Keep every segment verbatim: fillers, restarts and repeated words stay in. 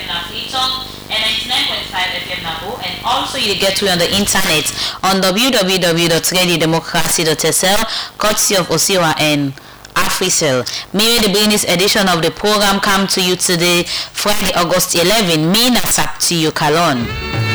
M na Freetown, and ninety-nine point five F M na Bo, and also you get to on the internet on w w w dot radio democracy dot s l, courtesy of Osiwa and Africell. May the business edition of the program come to you today, Friday, August eleventh. Me na Sapti Yukalon.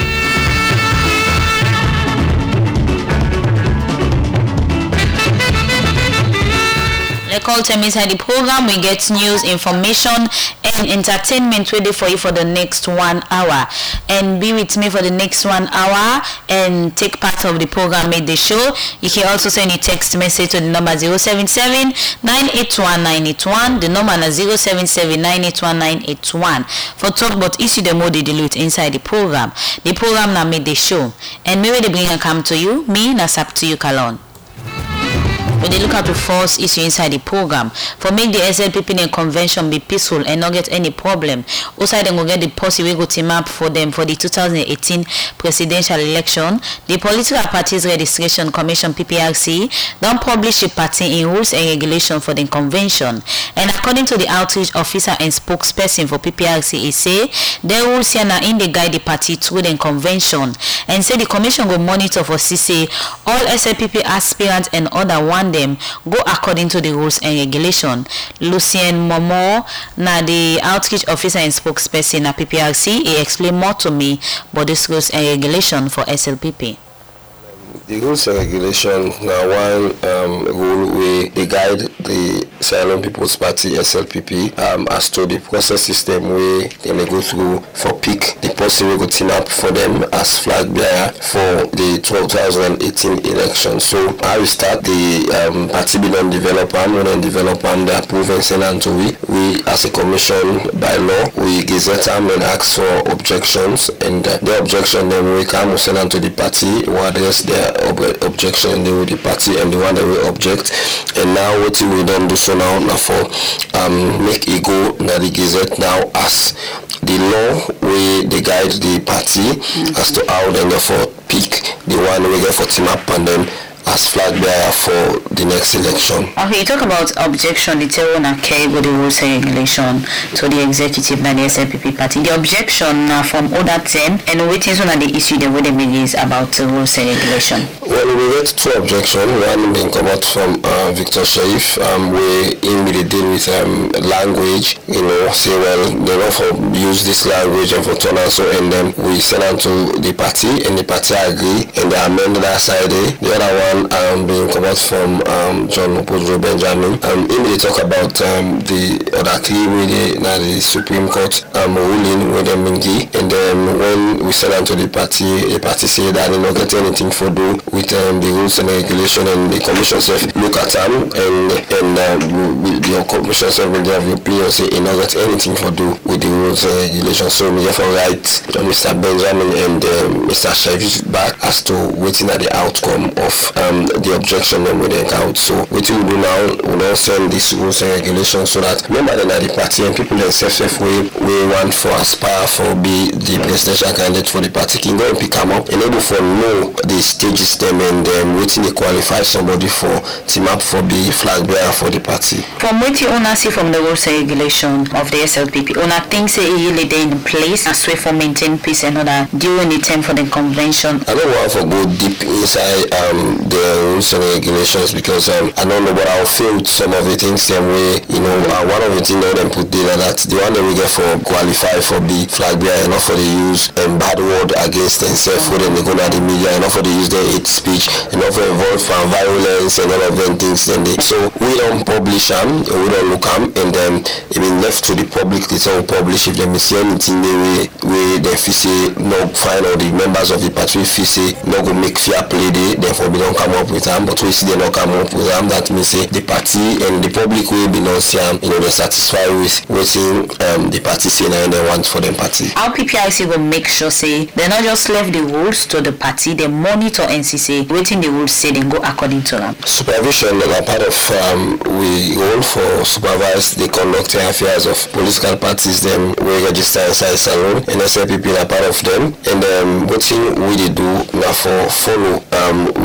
Like all time inside the program, we get news, information, and entertainment ready for you for the next one hour. And be with me for the next one hour and take part of the program, make the show. You can also send a text message to the number zero seven seven, nine eight one, nine eight one. The number is zero seven seven, nine eight one, nine eight one. For talk about issue the mode they dilute inside the program. The program now made the show. And maybe they bring and come to you. Me, na Sapti Yukalon. When they look at the first issue inside the program, for make the S L P P convention be peaceful and not get any problem. Also, they will get the policy we go team up for them for the two thousand eighteen presidential election. The Political Parties Registration Commission P P R C don't publish a party in rules and regulations for the convention. And according to the outreach officer and spokesperson for P P R C, he say the rules here now in the guide the party through the convention, and say the commission will monitor for C C all S L P P aspirants and other one them go according to the rules and regulation. Lucien Momo, na the outreach officer and spokesperson at P P R C, he explained more to me about this rules and regulation for S L P P. The rules and regulations now one um, rule we they guide the Ceylon People's Party S L P P um, as to the process system we they may go through for pick the person we go team up for them as flag bearer for the two thousand eighteen election. So I will start the um, party being developed and when develop and approve and send unto we we as a commission by law we gazette them and ask for objections, and uh, the objection then we come we send unto the party who address their ob- objection they will the party and the one that will object. And now what we don't do so now now for um make it go na the gazette now as the law we they guide the party mm-hmm. as to how they therefore pick the one we get for team up and then as flag bearer for the next election. Okay, you talk about objection, it's a one okay with the rules and regulation to the executive and the S L P P party. The objection uh, from other ten and waiting on the issue the way they is about the rules and regulation. Well, we get two objections. One being come out from uh, Victor Sharif, um, we in really deal with um, language, you know, say well they don't for use this language and for turn and so and then we send on to the party and the party agree and they amend that side. The other one Um, being come out from um, John Opojo Benjamin. Um, in they talk about um, the other three really now the Supreme Court um, ruling with them mingi, and then when we send them to the party, the party say that they don't get anything for do with um, the rules and regulation, and the commission self look at them and and um, the commission self will have your plea and say they don't get anything for do with the rules and regulation. So we therefore write uh, Mister Benjamin and uh, Mister Sharif back as to waiting at the outcome of Um, the objection when we take out. So what we do now, we don't send these rules and regulations so that remember that the party and people themselves we we want for aspire for be the presidential candidate for the party can go and pick them up and able for know the stages them and then waiting they qualify somebody for team up for the flag bearer for the party. From what you wanna see from the rules and regulation of the S L P P, wanna think say really they in place as way for maintain peace and other during the time for the convention. I don't want to go deep inside um the rules and regulations because um, I don't know, but I'll feel some of the things same way, you know, uh, one of the things that them put there that the one that we get for qualify for the flag bearer, enough for the use and bad word against themselves, for them they go to the media, enough for the use their hate speech, enough for involved from violence and all of them things. Then they, so we don't publish them, we don't look them, and then it been left to the public to tell publish if they miss anything they way, way they feel say no fine or the members of the party feel say no go make fair play they, therefore we don't come up with them, but we see they not come up with them. That means say the party and the public will be not see them, you know, they satisfied with waiting um, the party say and they want for them party. How P P R C will make sure say they not just left the rules to the party, they monitor N C C, waiting the rules say they go according to them. Supervision are part of um, we role for supervise the conducting affairs of political parties. Them we register inside salon and S L P P are part of them, and um, waiting we they do now for follow um waiting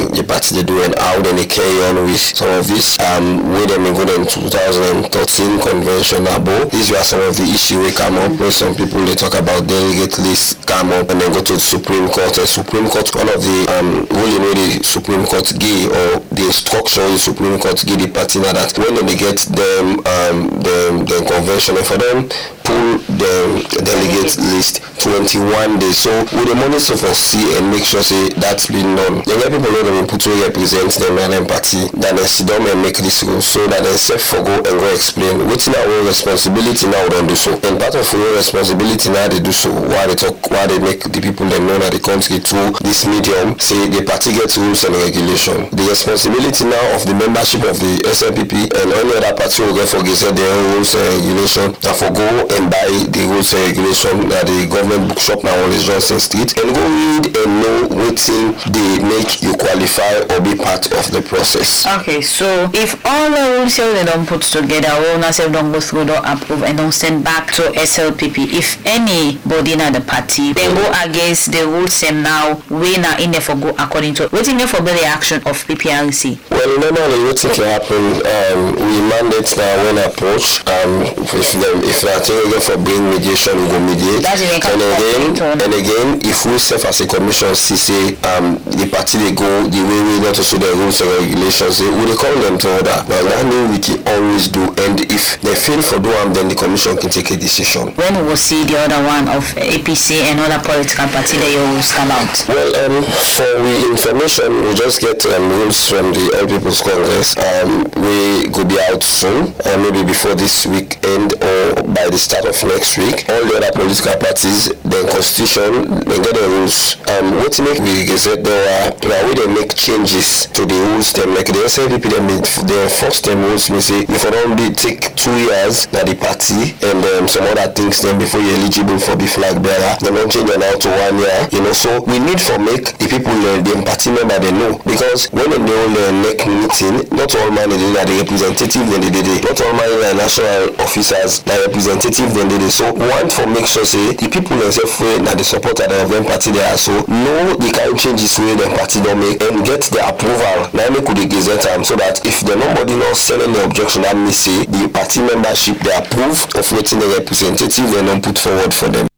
the party they do and how then they carry on with some of this um way them in good in two thousand thirteen convention abo. These were some of the issues we come up where some people they talk about delegate list come up and then go to the Supreme Court. And Supreme Court, one of the um really know the Supreme Court give or the instruction the Supreme Court give the party now that when they get them um the, the convention and for them pull the delegate list twenty-one days. So with the money so for see and make sure say that's been done. The other people know them put to represent them and then party that they sit down and make this rule so that they self for go and go explain what's in our responsibility now don't do so. And part of our responsibility now they do so why they talk why they make the people them know that the country through this medium say the party gets rules and regulation. The responsibility now of the membership of the S N P P and any other party will get for get their rules and regulation and for go and buy the rules and regulation that the government bookshop now on the Johnson Street and go read and know what thing they make you qualify or be part of the process. Okay, so if all the rules they don't put together, owners don't go through, don't approve and don't send back to S L P P, if anybody in the party they go against the rules and now we now in there for go according to waiting there for the reaction of P P R C. Well, normally what can happen, um, we mandate now when approach um if them if that thing again for bring mediation we go mediate. That's and again and again if we serve as a commission see say um the party they go the way we not to show the rules and regulations they will call them to order. Now that means we can always do and if they fail for do them then the commission can take a decision. When we will see the other one of A P C and other political party they always come out. Well um for we information we just get um, rules from the All People's Congress um we could be out soon uh, maybe before this weekend or by the start of next week. All the other political parties their constitution they get the rules um what to make we gazette there are now we they make changes to the rules them like the S N P P them their first time rules may say if I don't be take two years that the party and um, some other things then before you're eligible for the flag bearer they don't change it now to one year you know so we need for make the people uh, the party member they know because when they all uh, make meeting not all man they are the representative then they did it not all man are national officers the representative then they did so one for make sure say the people themselves way that the supporter of them party they are so know the kind of changes way the party don't make and get the approval now make could the gazette time so that if the nobody not selling the objection that may say the party membership they approve of waiting the representative they don't put forward for them.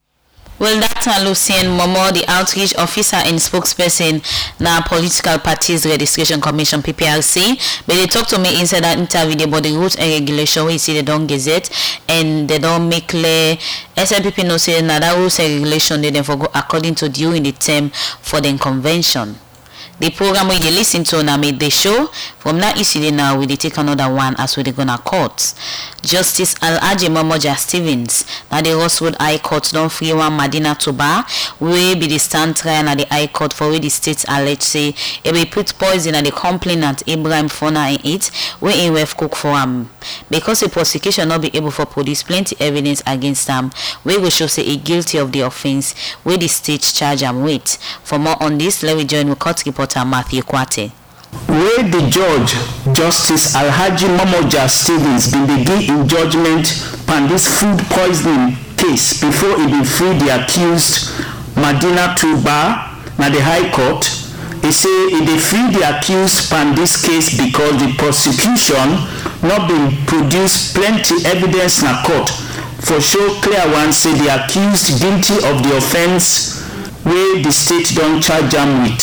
Well, Doctor Lucien Momo, the outreach officer and spokesperson now Political Parties Registration Commission P P R C, but they talk to me inside that interview about the rules and regulation we see they don't gazette and they don't make clear S N P P no say now that rules and regulation they don't go according to during the term for the convention. The program we they listen to now made the show from that issue now we they take another one as we they gonna court. Justice Alhaji Momoja Stevens now the Rosewood High Court don't free one Medina Toba we be the stand trial at the High Court for where the states allege say it be put poison at the complainant Ibrahim Fona in it where in wef cook for him because the prosecution not be able to produce plenty evidence against them we will show say he guilty of the offense where the state charge him with. For more on this let me join with court reporter Matthew Kwate. Where the judge, Justice Alhaji Momoja Stevens, been begin in judgment on this food poisoning case before he been free the accused Medina Toba na the High Court. He say he dey free the accused on this case because the prosecution not been produce plenty evidence na court for show clear one say the accused guilty of the offense where the state don't charge him with.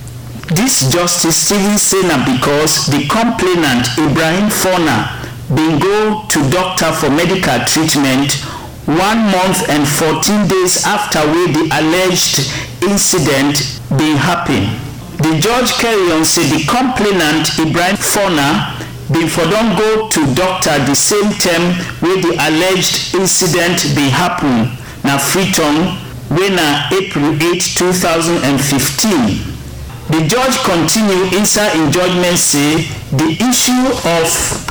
This Justice Stevens say na because the complainant Ibrahim Fona been go to doctor for medical treatment one month and fourteen days after where the alleged incident been happen. The judge carry on say the complainant Ibrahim Fona been for don go to doctor the same time where the alleged incident been happen na Freetown wey na April eighth two thousand fifteen. The judge continue inside in judgment say the issue of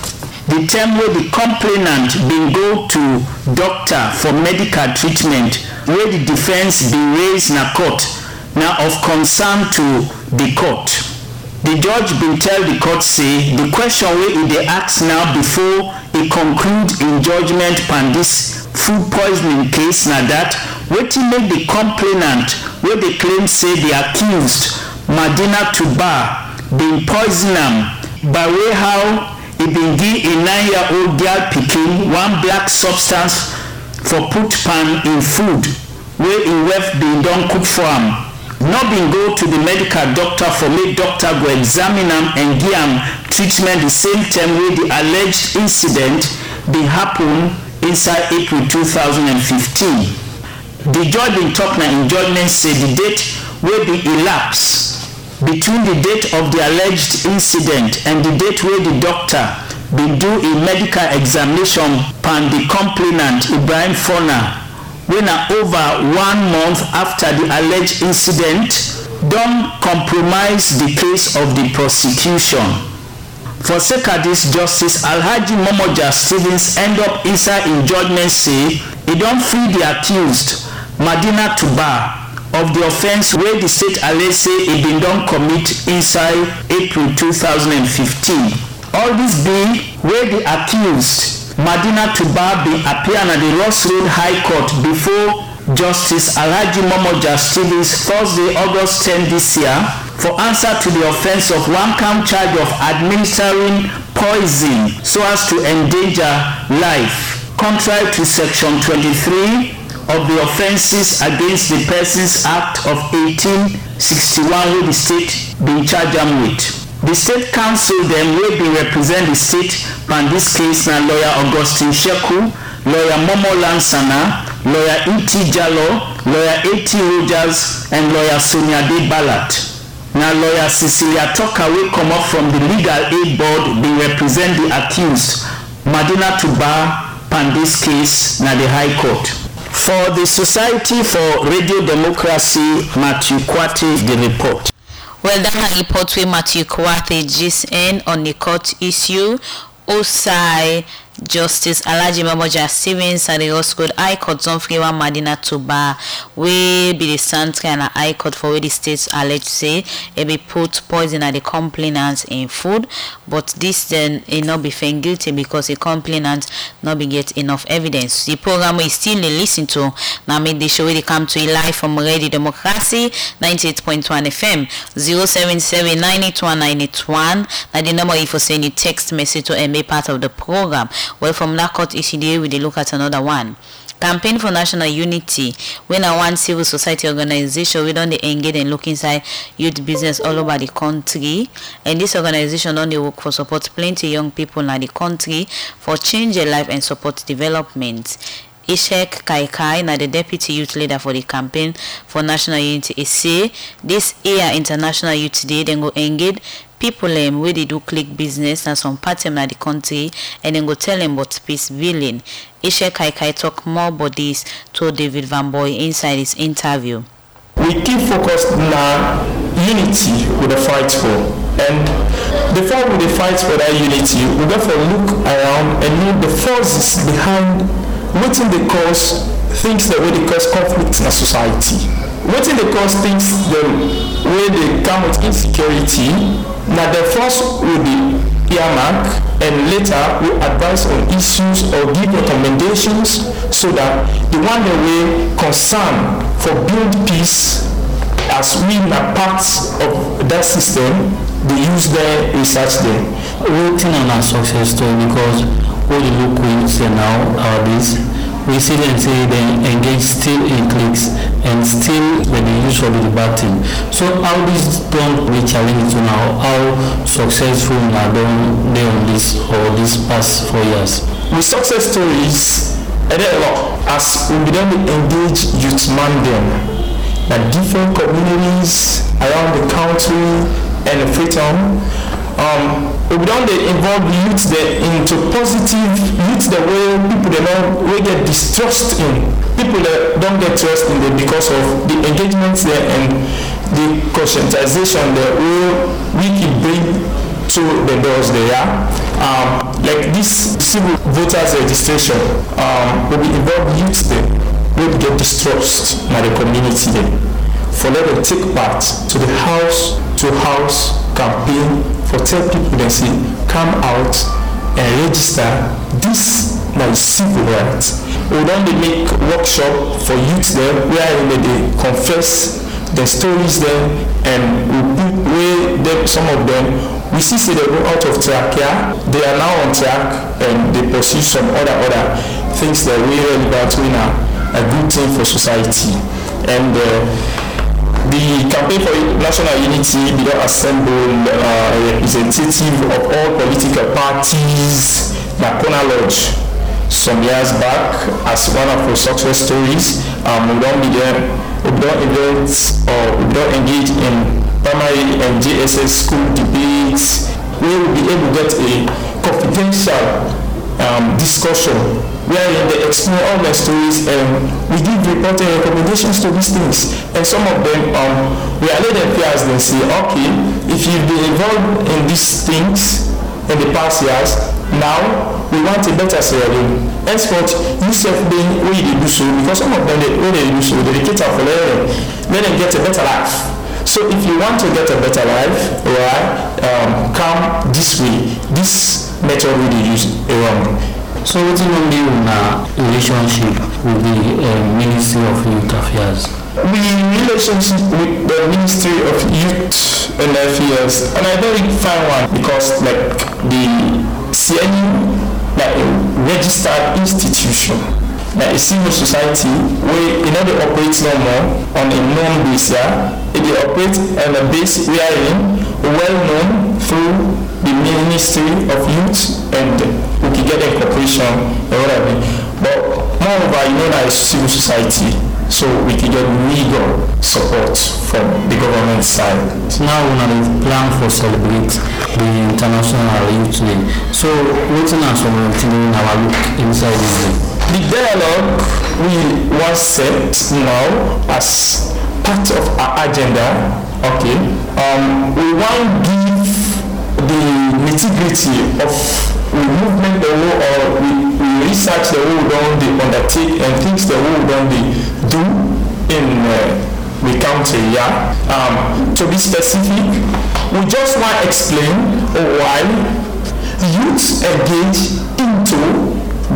the time where the complainant been go to doctor for medical treatment where the defense been raised na court now of concern to the court. The judge been tell the court say the question where he dey ask now before he conclude in judgment on this food poisoning case na that wetin make the complainant where they claim say the accused Madina Tuba been poison am by way how e bin give a nine-year-old girl pikin one black substance for put pan in food wey im wife bin don cook for am. No bin go to the medical doctor for make doctor go examine am and give am treatment the same time wey the alleged incident bin happen inside April two thousand fifteen. The judge bin tok na im judgment say the date wey bin elapse between the date of the alleged incident and the date wey the doctor bin do a medical examination pan the complainant Ibrahim Fona wey na over one month after the alleged incident don compromise the case of the prosecution. For sake of this, Justice Alhaji Momoja Stevens end up inside im judgment say e don free the accused Madina Tuba of the offence wey the state allege say e bin don commit inside April two thousand fifteen. All this be wey the accused Madina Tuba bin appear na the Ross Road High Court before Justice Alhaji Momoja Stevens Thursday, August tenth this year for answer to the offence of one count charge of administering poison so as to endanger life, contrary to section twenty-three of the Offences Against the Persons Act of eighteen sixty-one wey the state bin charge am with. The state counsel dem wey bin represent the state on this case na lawyer Augustine Sheku, lawyer Momo Lansana, lawyer E T Jallo, lawyer A T Rogers and lawyer Sonia De Ballat. Na lawyer Cecilia Toka wey comot from the legal aid board bin represent the accused Madina Tuba on this case na the High Court. For the Society for Radio Democracy, Matthew Kwate, the report. Well, that report with Matthew Kwate gist in on the court issue. Osai Justice Alhaji Momoja Stevens at the Ross Road High Court don free one Madina Tuba wey be the stand trial na High Court for where the states alleged say e be put poison at the complainant in food, but this then e not be found guilty because the complainant not be get enough evidence. The program we still dey listen to now make the show wey dey come to you live from Radio Democracy ninety-eight point one F M zero seven seven nine eight one nine eight one. Now the number if you send a text message to and be part of the program. Well, from that court issue there, we look at another one. Campaign for National Unity. When a one civil society organization, we don't engage and look inside youth business all over the country. And this organization only work for support plenty young people in the country for change their life and support development. Ishek Kaikai, now the deputy youth leader for the campaign for National Unity, is say this year International Youth Day, then go engage people um, where they do click business and some part of the country and then go tell them about peace building. Ishek Kaikai talk more about this to David Van Boy inside his interview. We keep focused on unity with the fight for, and before we fight for that unity, we therefore look around and know the forces behind what they cause things that way they cause conflicts in a society. What they cause things the way they come with insecurity. Now the first will be earmark, and later we advise on issues or give recommendations so that the one that we concern for build peace as we are parts of that system, they use their research there. Working on our success story because all the look we see now nowadays, we see them say they engage still in cliques and still when they use for the debating. So how this don't be challenging to now, how successful now don't they on this or this past four years? With success stories, a lot as we begin to engage youth man them that different communities around the country and the freedom. Um, we don't involve youth there into positive youth the way people they don't we get distrust in people that don't get trust in them because of the engagements there and the conscientization that we we can bring to the doors there. Um, like this civil voters registration, um, will be involved youth there will get distrust in the community there. For them to take part to the house to house campaign for tell people they say come out and register this my civil rights. We don't make workshop for youth there where they confess the stories there, and we put where them, some of them, we see say they go out of track, yeah? They are now on track, and they pursue some other other things that we relevant to now, a good thing for society. And uh, the campaign for national unity, we don't assemble uh, a representative of all political parties, Nakona Lodge, some years back as one of our success stories. Um, we don't be there, we don't events or we don't engage in primary and J S S school debates, we will be able to get a confidential um, discussion wherein they explain all their stories, and we give reporting recommendations to these things. And some of them, um, we are let them fear as they say, okay, if you've been involved in these things in the past years, now we want a better salary. Henceforth, you self being where they do so, because some of them, they, where they do so, they cater for them, let them get a better life. So if you want to get a better life, right, um, come this way. This method we dey use around. So wetin wan be una relationship with the uh, Ministry of Youth Affairs? We relationship with the Ministry of Youth and Affairs, and I don't really find one because like the C N U, like a registered institution, like a civil society where you know they operate no more on a known basis. Yeah? They operate on a base wherein well known through the Ministry of Youth and we can get a corporation or whatever. But moreover, you know that it's civil society, so we can get legal support from the government side. Now we have a plan for celebrate the International Youth Day. So what's now some in our look inside this day? The dialogue we was set now as part of our agenda. Okay, um, we want to give the nitty-gritty of we movement the whole or we, we research the whole down they undertake and things the whole down they do in uh, the country. Yeah. Um, to be specific, we just want to explain why youths engage into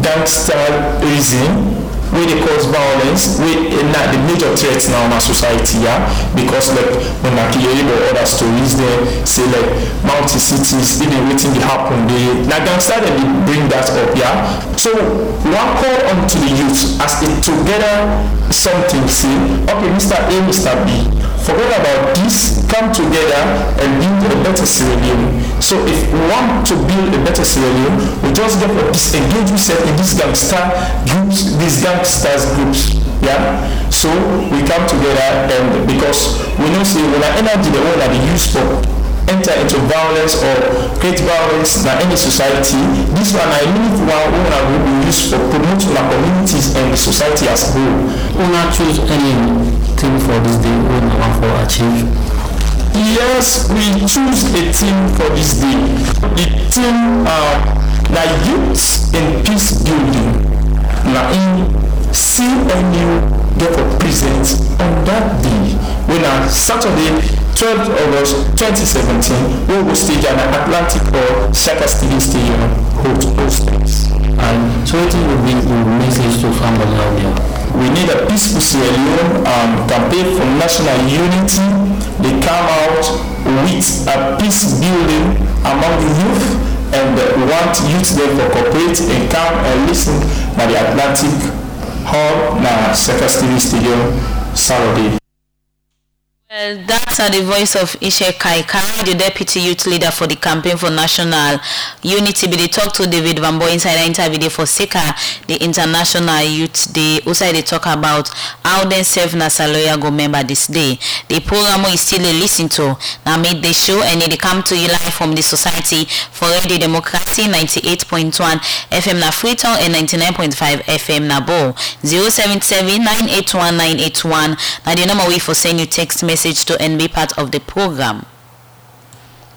gangsterism, where they cause violence, where not the major threats now in our society, yeah, because like when I hear or other stories they say like mountain cities, even waiting to happen, they now gangster they bring that up, yeah. So one call on to the youth as a together something, say, okay, Mister A, Mister B, forget about this, come together and build a better Sierra Leone. So if we want to build a better Sierra Leone, we just get to disengage ourselves in these gangster groups, these gangsters groups. Yeah. So we come together and because we know say when our energy the one that we use for enter into violence or create violence in any society, this one I need one one will be used for promoting our communities and the society as a whole. We not choose anything for this day we want to achieve. Yes, we choose a team for this day. The team uh, the youth in peace building. Now in C N U therefore present on that day when on Saturday twelfth of August twenty seventeen we will stage at the Atlantic or Shaka Stadium Stadium host space. And so what will be the message to family out there? We need a peaceful Sierra Leone um, campaign for national unity. They come out with a peace building among the youth, and uh, we want youth there for cooperate and come and listen at the Atlantic Hall na Shaka Stadium Saturday. Well, that's uh, the voice of Ishe Kaikai, the Deputy Youth Leader for the Campaign for National Unity. They talk to David Van Boy inside the interview for SECA, the International Youth Day. Also, they talk about how they serve Nasaloya go member this day. The program is still a listen to. Now, made the show and they come to you live from the Society for Radio Democracy, ninety-eight point one F M na Freetown and ninety-nine point five F M na Bo. zero seven seven nine eight one nine eight one. Now, the number way for send you text message to and be part of the program.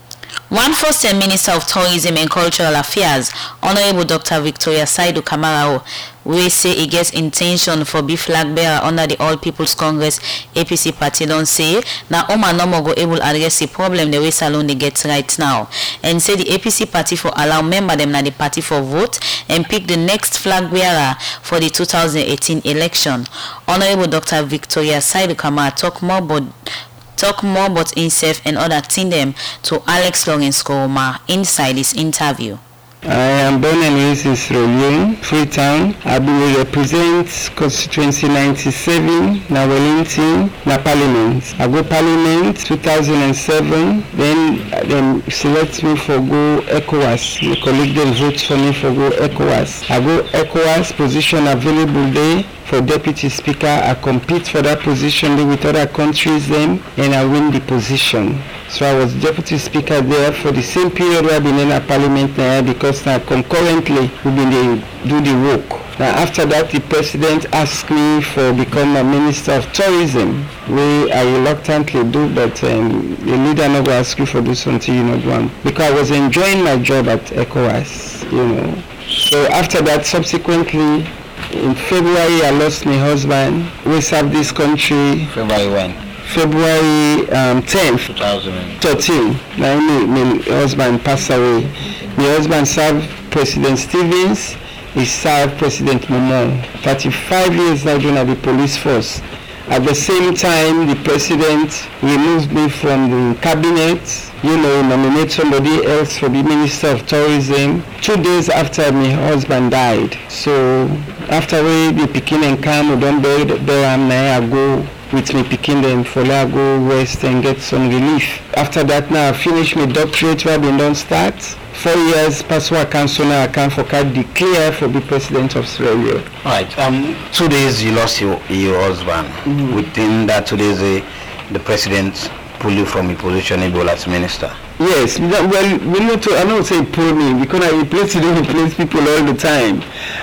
One first time Minister of Tourism and Cultural Affairs, Honorable Doctor Victoria Saidu Kamarao, we say he gets intention for be flag bearer under the All People's Congress A P C party. Don't say now Oma no go able address the problem the way Salon they get right now, and say the A P C party for allow member them na the party for vote and pick the next flag bearer for the two thousand eighteen election. Honorable Doctor Victoria Saidu Kamarao talk more about talk more about himself and other thing them to Alex Lawrence Koroma inside this interview. I am born and raised in Sierra Leone, Freetown. I will represent constituency ninety-seven, na Wellington, na Parliament. I go Parliament two thousand seven, then them select me for go ECOWAS. My colleague them vote for me for go ECOWAS. I go ECOWAS, position available there for Deputy Speaker. I compete for that position with other countries then, and I win the position. So I was Deputy Speaker there for the same period where I've been in a Parliament now, because now concurrently we've been there, do the work. Now after that the President asked me for become a Minister of Tourism, which I reluctantly do, but um, the leader never ask you for do something you not want, because I was enjoying my job at ECOWAS, you know. So after that, subsequently, in February, I lost my husband. We served this country. February when? February um, tenth, twenty thirteen. My, my husband passed away. My husband served President Stevens. He served President Momo. thirty-five years now doing at the police force. At the same time, the President removed me from the cabinet, you know, nominate somebody else for the Minister of Tourism two days after my husband died. So after we the Pekin and come, we don't bury them now, I go with me Pekin them for I go rest and get some relief. After that now I finish my doctorate where I don't start. Four years past what council now I can for card declare for the President of Sierra Leone. Right. Um. Two days you lost your your husband. Mm-hmm. Within that two days, uh, the President pulled you from your position able as Minister. Yes. Well, we need to. I don't say pull me because I replace you don't replace people all the time.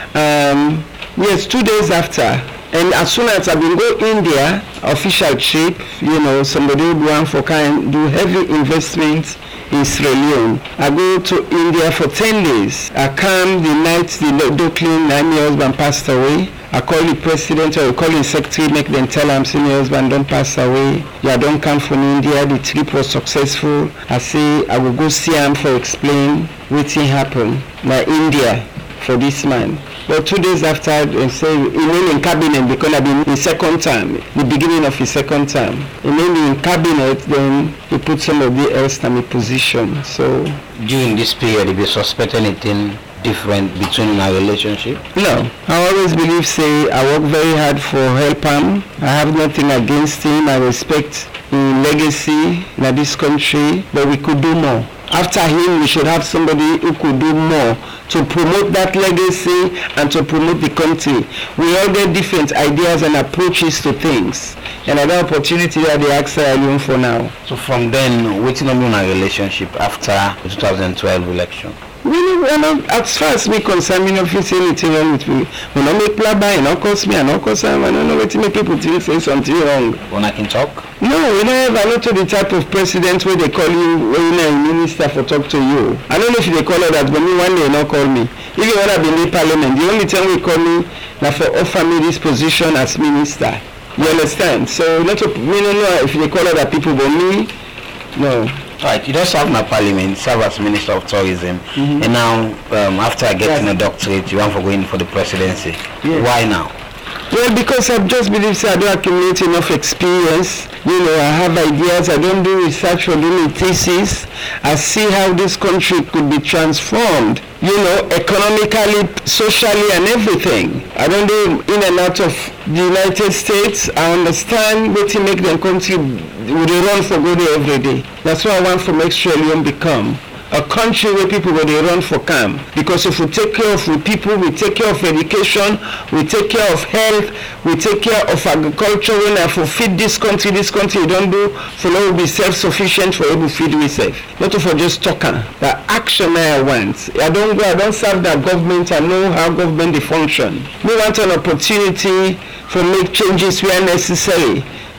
Um. Yes. Two days after. And as soon as I been go India, official trip, you know, somebody would want for kind do heavy investments in Sierra Leone. I go to India for ten days. I come the night the Docklin, my husband passed away. I call the president or I call the secretary, make them tell him, say my husband don't pass away. Yeah, don't come from India. The trip was successful. I say I will go see him for explain what happened. Now India for this man. But two days after, they say he went in cabinet because I've been in second term, the beginning of his second term. He went in cabinet, then he put somebody else in a position. So during this period, if you suspect anything different between our relationship? No. I always believe, say, I work very hard for help him. I have nothing against him. I respect his legacy in this country, but we could do more. After him, we should have somebody who could do more to promote that legacy and to promote the country. We all get different ideas and approaches to things. And another opportunity that they ask Sierra for now. So from then, waiting on a relationship after the two thousand twelve election? Really, well, not, as far as me concerned, me not feel anything wrong with me. When I make play by, not cause me, I not cause him, I don't know what to make people think say something wrong. When I can talk? No, you know, I'm not the type of president where they call you, when you're a minister for talk to you. I don't know if they call her that, but me one day not call me. Even when I've been in parliament, the only time we call me, now for offer me this position as minister. You understand? So, not to, we don't know if they call other people, but me, no. Right, you don't serve my parliament, serve as Minister of Tourism, mm-hmm. and now um, after getting yes. a doctorate, you want for going for the presidency. Yes. Why now? Well, because I just believe so I don't accumulate enough experience. You know, I have ideas. I don't do research or do thesis. I see how this country could be transformed. You know, economically, socially, and everything. I don't do in and out of the United States. I understand what to make them country. They run for good every day. That's what I want from Sierra Leone become. A country where people where they run for camp. Because if we take care of the people, we take care of education, we take care of health, we take care of agriculture. When I for feed this country, this country we don't do for now will be self-sufficient for able to feed ourselves. Not for just talking. The action I want. I don't go, I don't serve that government. I know how government they function. We want an opportunity for make changes where necessary.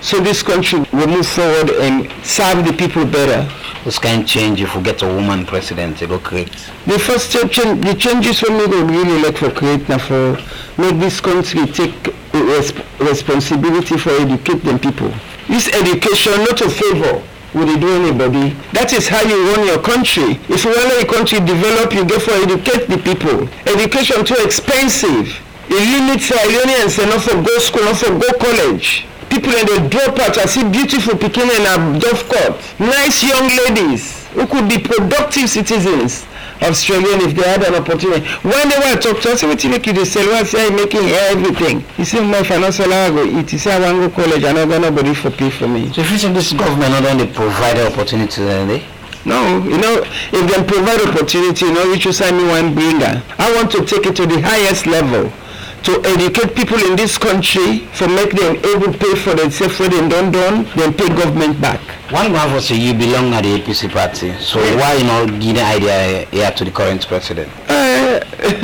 so this country will move forward and serve the people better. This can change if we get a woman president, it will create. The first change, the changes when we go really like for create now for make this country take res- responsibility for educate them people. This education not a favor will it do anybody. That is how you run your country. If you want your country develop, you go for educate the people. Education too expensive. It limits Sierra Leoneans enough for go school, enough for go college. People in the drop out, I see beautiful people in a Dove Court. Nice young ladies who could be productive citizens of Australia if they had an opportunity. When they were talk to us, what you make you sell, what say making everything. You see my financial I go eat, you see I want to go college, I'm not gonna nobody for pay for me. So if you think this government not only provide opportunities, then they no, you know, if they provide opportunity, you know, you should sign me one bringer. I want to take it to the highest level. To educate people in this country, for make them able to pay for themselves when they don't done, then pay government back. One one for say you belong to the A P C party, so yeah. Why you not give the idea here to the current president? Uh,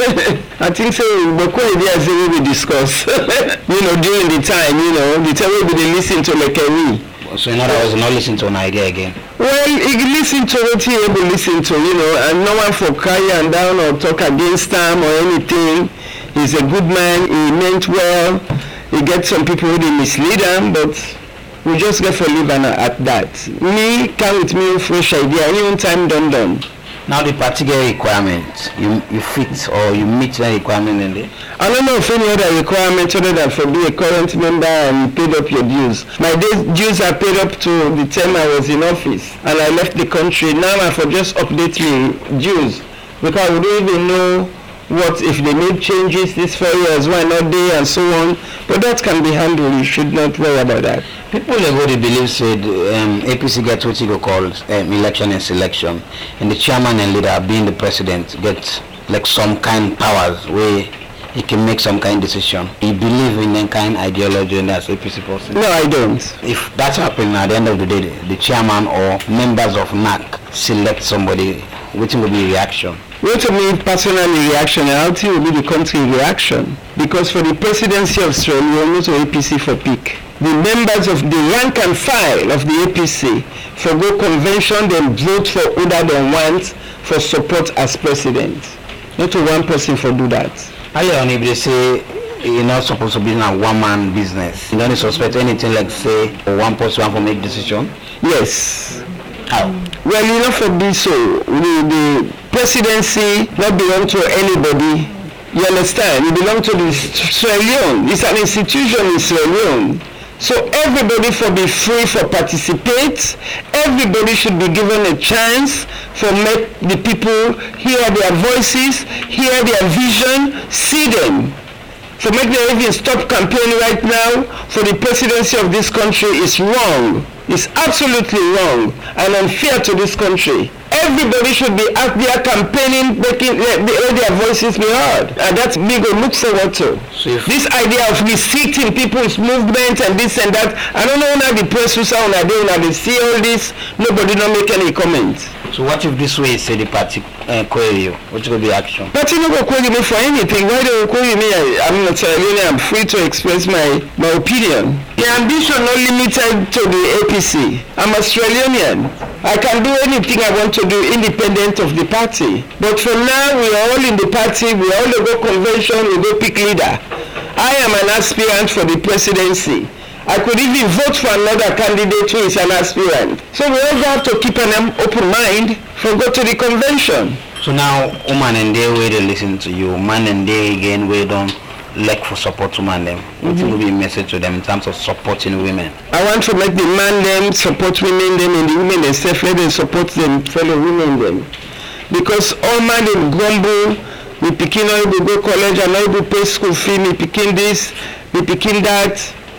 I think so, but what ideas we discuss, you know, during the time, you know, the time we they listen to like me. So in other words, not listen to an idea again. Well, he listen to what he able listen to, you know, and no one for cry and down or talk against him or anything. He's a good man, he meant well, he gets some people who they mislead him, but we just get for living at that. Me, come with me fresh idea, any time done done. Now the particular requirement, you you fit or you meet the requirement in there? I don't know of any other requirement other than for be a current member and paid up your dues. My dues are paid up to the time I was in office and I left the country. Now I for just update me dues because we don't even know what if they made changes this four years, why not they and so on. But that can be handled, you should not worry about that. People everybody believe said um, A P C gets what you call um, election and selection, and the chairman and leader being the president gets like some kind of powers where he can make some kind of decision. You believe in that kind of ideology and as A P C person? No, I don't. If that's happening at the end of the day, the chairman or members of N A C select somebody, which will be reaction? Well, to me personally reaction, and how will be the country reaction. Because for the presidency of Australia, not to A P C for pick. The members of the rank and file of the A P C for go convention, then vote for other than want for support as president. Not to one person for do that. Earlier on, if they say you're not supposed to be in a one-man business, you don't suspect anything like say one person for make decision? Yes. How? Well, you know, for this, so the, the presidency not belong to anybody. You understand? It belongs to the Sierra Leone. It's an institution in Sierra Leone. So everybody should be free for participate. Everybody should be given a chance for make the people hear their voices, hear their vision, see them. For make them even stop campaigning right now for the presidency of this country is wrong. It's absolutely wrong and unfair to this country. Everybody should be out there campaigning, making let their voices be heard. And that's big or look forward to. So this idea of restricting people's movement and this and that, I don't know now the press who's on a day when they see all this, nobody don't make any comments. So what if this way say the party uh, query you? What will be action? Party not going to query me for anything. Why do you query me? I, I'm not Australian. I'm free to express my, my opinion. The ambition not limited to the A P C. I'm Australian. I can do anything I want to do independent of the party. But for now, we are all in the party. We all go convention. We go pick leader. I am an aspirant for the presidency. I could even vote for another candidate who is an aspirant. So we also have to keep an open mind for go to the convention. So now, woman and they way they listen to you, man and they again we don't lack for support to man them. What mm-hmm. will be a message to them in terms of supporting women? I want to make the man them support women them and the women themselves let them support them fellow women them. Because all man them grumble, we picking not able to go college and not able to pay school fee, me picking this, me picking that.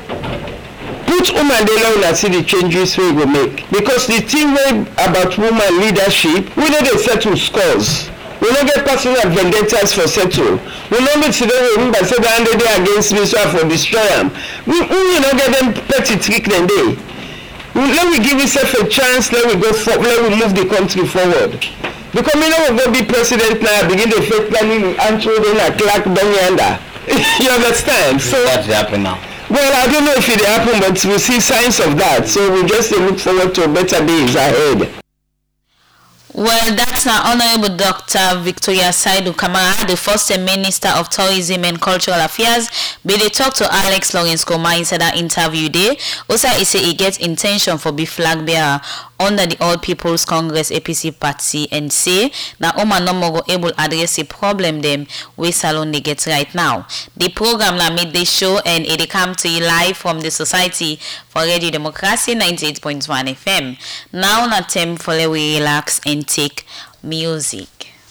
Put woman there now and see the changes we will make. Because the thing about woman leadership, we don't get settle scores. We don't get personal vendettas for settle. We don't get to them by say that they against me so I for destroy them. We, we don't get them petty trick then they. Let me give yourself a chance, let me go for, let me move the country forward. Because we don't go be president now, begin the fake planning and children a clerk down yonder. You understand? So that's happening now. Well, I don't know if it happened, but we see signs of that. So we just look forward to better days ahead. Well, that's our Honorable Doctor Victoria Saidu Kamara, the first Minister of Tourism and Cultural Affairs. But they talk to Alex Lawrence Koma inside that interview there. Also, he say he gets intention for be flag bearer under the All People's Congress A P C party and say now Oma no more go able address the problem them we salon they get right now. The program la made the show and it come to you live from the Society for Radio Democracy ninety-eight point one F M. Now na time for we relax and take music.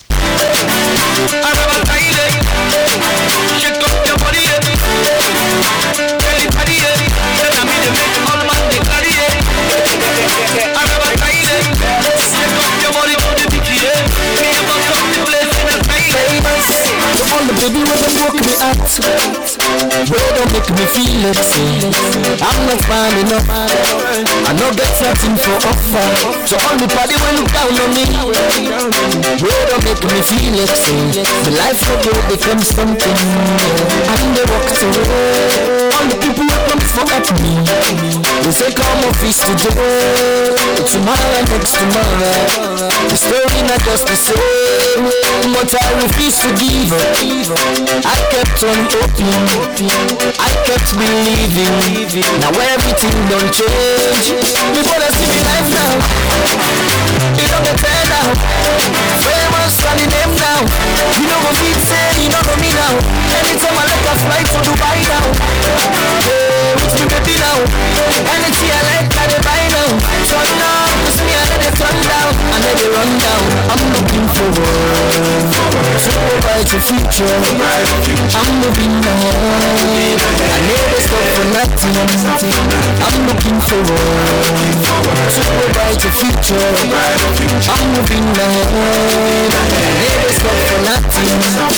All the baby with the broke me out, boy don't make me feel upset. I'm not fine enough, I know get nothing for offer. So all the party will look down on me, boy don't make me feel upset. The life of you becomes something, and they walk away. All the people who come for at me, they say come office today, tomorrow next tomorrow. The story not just the same, but I refuse to give up. I kept on hoping, I kept believing. Now everything don't change. People that see me life now, you know the turn now. Famous standing them now. You know what me say, you know what me now. Anytime I like a flight to Dubai now. Hey, with me baby now. Anything I like I dey buy now. Turn now, cause me I let it turn down. I let it run down. I'm looking forward to a brighter future. I'm moving ahead. I never stop for nothing. I'm looking forward to a brighter future. I'm moving ahead. I never stop for nothing.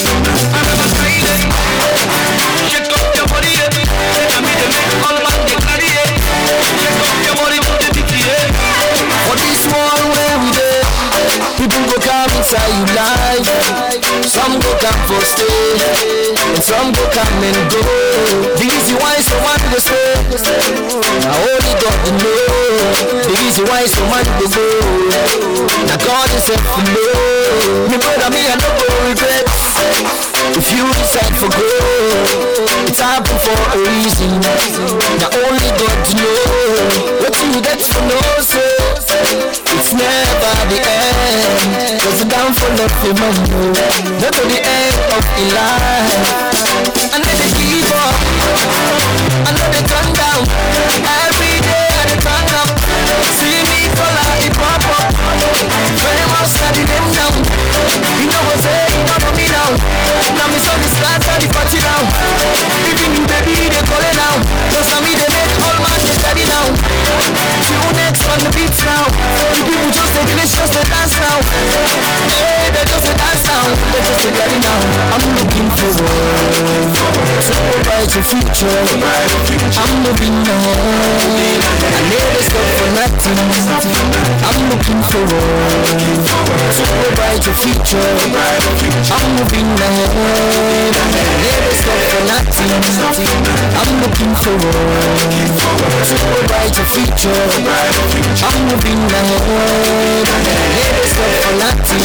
Shake up your body, I mean to make all man get carry it. Shake up your body, put it in. For this one where we live, people go come inside you live. Some go come for stay, and some go come and go. The reason why someone go stay, now only God will know. The reason why someone go go, now God is help to know. Me brother, me I don't go regret. If you decide for growth, it's happened for a reason. Now only God know. What you get to know, so it's never the end. Cause the downfall of a man, not to the end of the life. And then they give up, and then they turn down. Every day they turn up. See me fall out the pop up. Famous study them down. You know what say, you know me now. Now me son is glad that the party now. Even you baby they call it now. Cause I me they make all man they steady now. You next on the beats now. The people just take this just they dance now. Hey, they just they dance now. They just they ready now. I'm looking forward to a brighter future. I'm moving ahead. I never stop for nothing. I'm looking forward to a brighter future. I'm moving ahead. I never stop for nothing. I'm looking forward to a brighter future. I'm moving ahead. I never stop for nothing.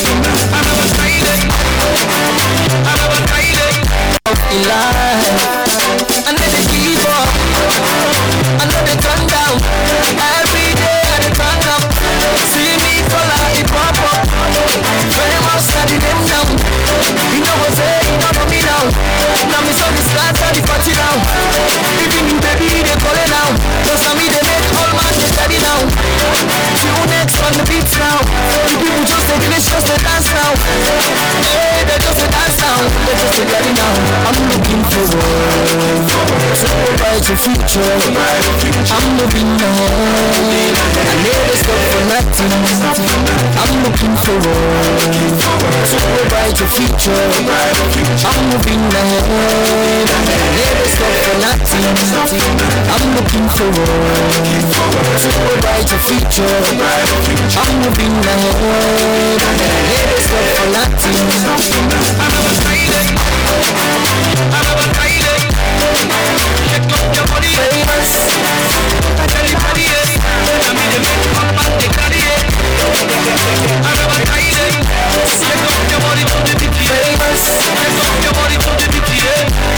Of the life, and then they give up, and then they turn down. Every day they turn up. See me fall out the pop up. Famous study them down. You know what say, you know me now. Now me son is glad that the party now. Even you baby they call it now. Cause I me they make all man they steady now. You next on the beats now. The people just take this just they dance now. Hey, they just they dance now. They just they ready now. I'm looking forward to a brighter future. I'm moving ahead. I never stop for nothing. I'm looking forward to a brighter future. I'm moving ahead. I never stop for nothing. I'm looking forward to a brighter future. I'm moving ahead. I never stop for nothing. Check up your money, famous. And everybody is. I mean, they make all man they carry it. I never try it. Check up your money to the D P A. Check up your money to the D P A.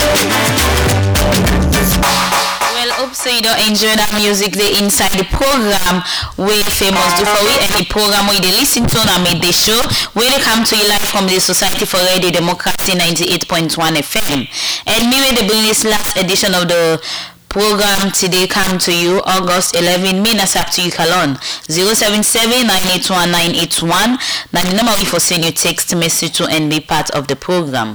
Well, hope so you don't enjoy that music the inside the program where famous do for we and the program where they listen to and made the show where they come to you live from the Society for Radio Democracy ninety-eight point one F M. And me with the business last edition of the program today come to you August eleventh. Me nasap to you Kalon zero seven seven nine eight one nine eight one. Now the number we for send you text message to and be part of the program.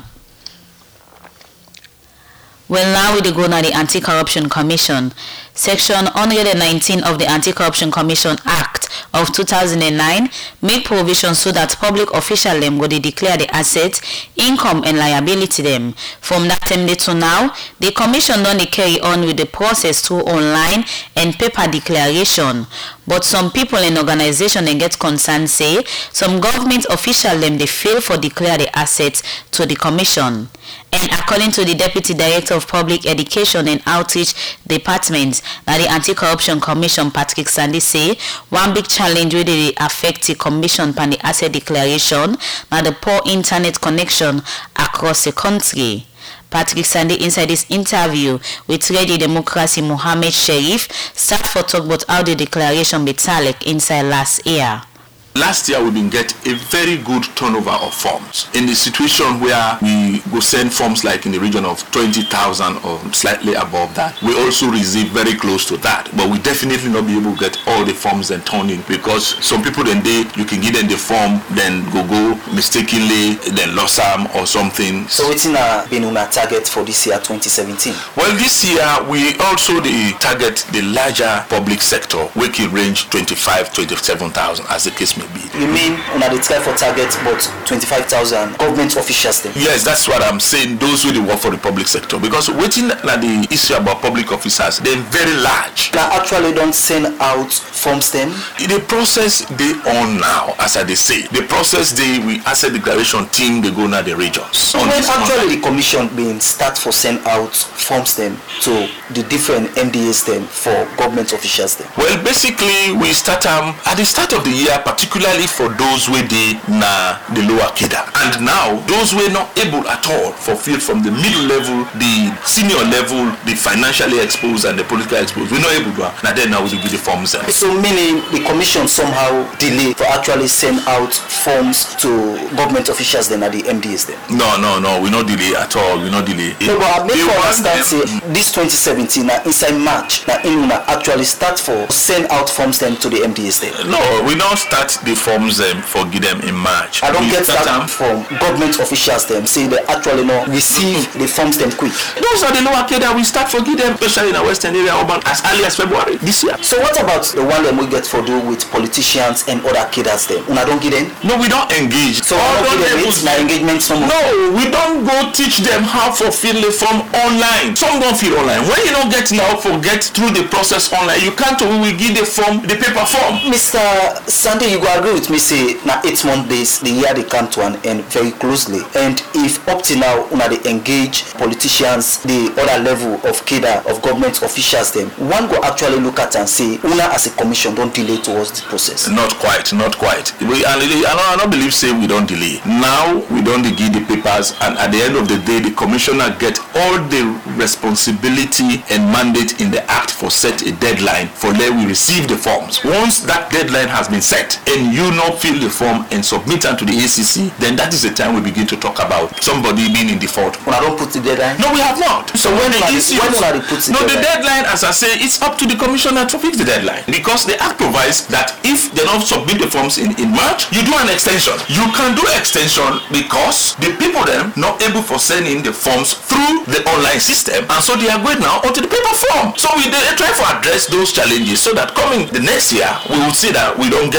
Well, now we go now the Anti-Corruption Commission. Section one hundred nineteen of the Anti-Corruption Commission Act of two thousand nine make provision so that public officials them go they declare the assets, income and liability them. From that time to now, the commission don't they carry on with the process through online and paper declaration. But some people in organization they get concerned say some government officials them they fail for declare the assets to the commission. And according to the Deputy Director of Public Education and Outreach Department, now the Anti-Corruption Commission, Patrick Sandy say one big challenge where they affect the commission pan the asset declaration now the poor internet connection across the country. Patrick Sandy inside this interview with Radio Democracy Mohammed Sharif start for talk about how the declaration be talek inside last year. Last year we been get a very good turnover of forms. In the situation where we go send forms like in the region of twenty thousand or slightly above that, we also receive very close to that. But we definitely not be able to get all the forms and turn in because some people then they you can give them the form then go go mistakenly then lost them or something. So what's been on a target for this year twenty seventeen? Well, this year we also the target the larger public sector, which can range twenty-five, twenty-seven thousand as the case may be. You mean una dey try for target but twenty-five thousand government officials then? Yes, that's what I'm saying. Those who they work for the public sector because waiting na the issue about public officers they're very large. Now actually don't send out forms then? The process they on now as I they say. The process they we asset declaration team they go now the regions. So when actually the commission being start for send out forms then to the different M D As then for government officials then? Well, basically we start um at the start of the year particularly particularly for those where they na the lower cadre, and now those were not able at all fulfill from the middle level, the senior level, the financially exposed and the politically exposed. We're not able to. Now then now we give the forms. Then. So meaning the commission somehow delay for actually send out forms to government officials then at the M D As then? No, no, no. We're not delay at all. We're not delay. No, but I make you understand say this twenty seventeen now inside March now in actually start for send out forms then to the M D As then? No, we don't start the forms them um, for give them in March. I don't we get that from government officials them say they actually not receive mm-hmm. the forms them quick. Those are the lower cadre we start for give them, especially in the western area urban as early as February this year. So what about the one that we get for do with politicians and other cadres them? Una don't give them? No, we don't engage. So all don't give them it, na engagement some. No, we don't go teach them how to fill the form online. Some don't fill online. When you don't get now forget through the process online, you can't we will give the form the paper form. Mister Sandy, you go agree with me say now eight month days the year they come to an end very closely, and if up to now una they engage politicians the other level of cadre of government officials them, one go actually look at and say una as a commission don't delay towards this process. Not quite, not quite. We and I don't, I don't believe say we don't delay. Now we don't give the papers, and at the end of the day the commissioner get all the responsibility and mandate in the act for set a deadline for let we receive the forms. Once that deadline has been set and you not fill the form and submit it to the A C C, then that is the time we begin to talk about somebody being in default. When I don't put the deadline? No, we have not. So, so when the issues, when will I put the no, deadline? the deadline, as I say, it's up to the commissioner to fix the deadline, because the act provides that if they don't submit the forms in, in March, you do an extension. You can do extension because the people then not able for sending the forms through the online system, and so they are going now onto the paper form. So we they try to address those challenges so that coming the next year we will see that we don't get over those